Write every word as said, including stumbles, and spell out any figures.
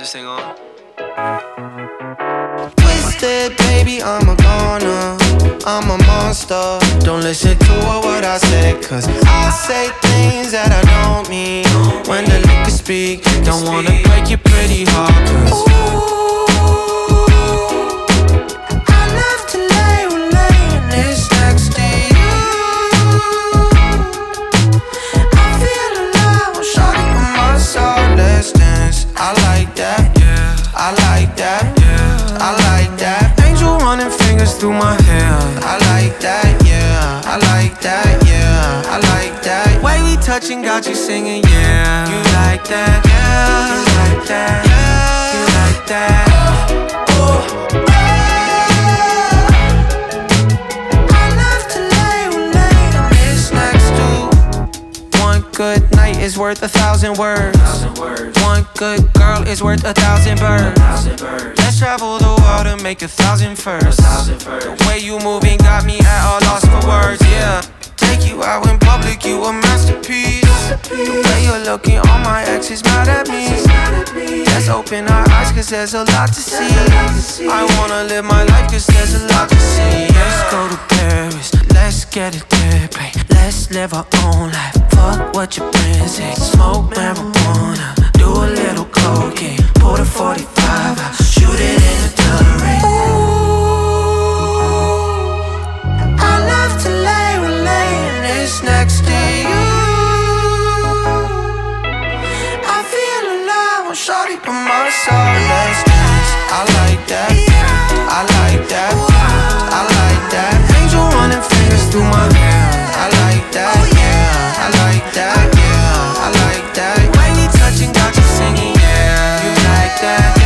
this thing on? Twisted, baby, I'm a goner, I'm a monster. Don't listen to what I say, cause I say things that I don't mean. When the liquor speak, don't wanna break your pretty heart, cause ooh, I love to lay when laying this next to you. I feel alive, I'm shawty on my side, let's dance. I like that, yeah, I like that, yeah, I like that. Angel running fingers through my hair. I like that, yeah, I like that, yeah, I like that. Way we touching got you singing, yeah. You like that, yeah, you like that, yeah, you like that. Oh, oh, yeah. I love to lay when laying this next to. One good night is worth a thousand words. One good girl is worth a thousand birds. Let's travel the world and make a thousand firsts. The way you moving got me at a loss for words, yeah. Take you out in public, you a masterpiece. The way you're looking, all my exes mad at me. Let's open our eyes, cause there's a lot to see. I wanna live my life, cause there's a lot to see. Let's go to Paris, let's get it there, babe. Let's live our own life, fuck what your friends say. Smoke marijuana, do a little cocaine. Pull the forty-five out, shoot it in the Delray. Ooh, I love to lay when laying this next to you. I feel alive when shawty by my side, let's dance. I like that, I like that, I like that. Angel running fingers through my hair. I like that, yeah, I like that, yeah, I like that. Way we touching got you singing, yeah. You like that?